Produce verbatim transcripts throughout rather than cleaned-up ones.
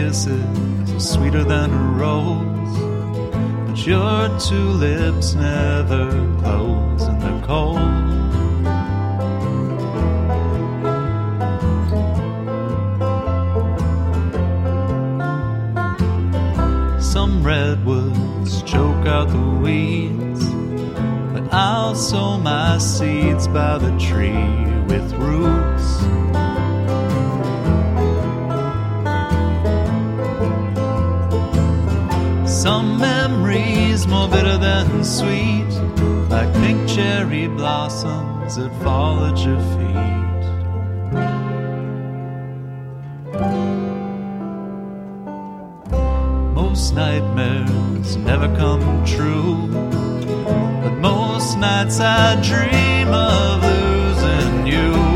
kisses are sweeter than a rose, but your two lips never close and they're cold. Some redwoods choke out the weeds, but I'll sow my seeds by the tree with roots. Some memories more bitter than sweet, like pink cherry blossoms that fall at your feet. Most nightmares never come true, but most nights I dream of losing you.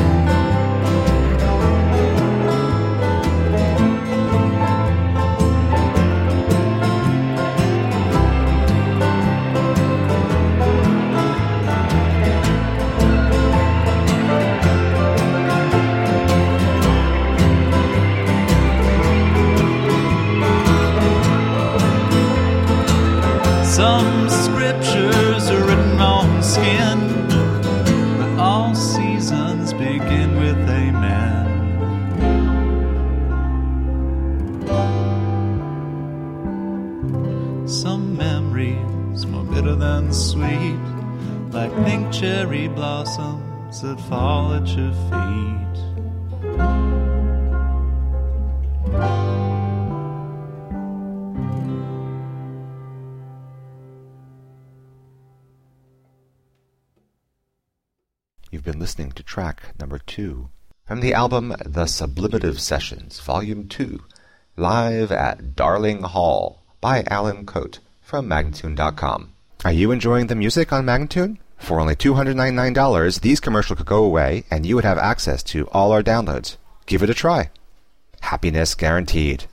Some scriptures are written on skin, but all seasons begin with amen. Some memories more bitter than sweet, like pink cherry blossoms that fall at your feet. You've been listening to track number two from the album The Sublimative Sessions, Volume two, live at Darling Hall by Alan Cote from Magnatune dot com. Are you enjoying the music on Magnatune? For only two hundred ninety-nine dollars, these commercials could go away and you would have access to all our downloads. Give it a try. Happiness guaranteed.